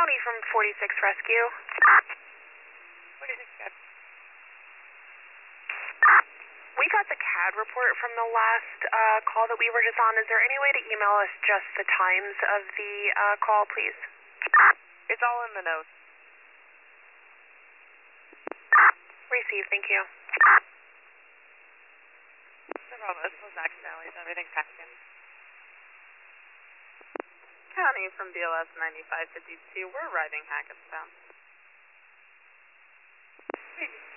County from 46 Rescue. 46 CAD. We got the CAD report from the last call that we were just on. Is there any way to email us just the times of the call, please? It's all in the notes. Receive, thank you. No problem. This was accidentally, so everything's packed in. County from BLS 9552, we're arriving Hackettstown. Wait.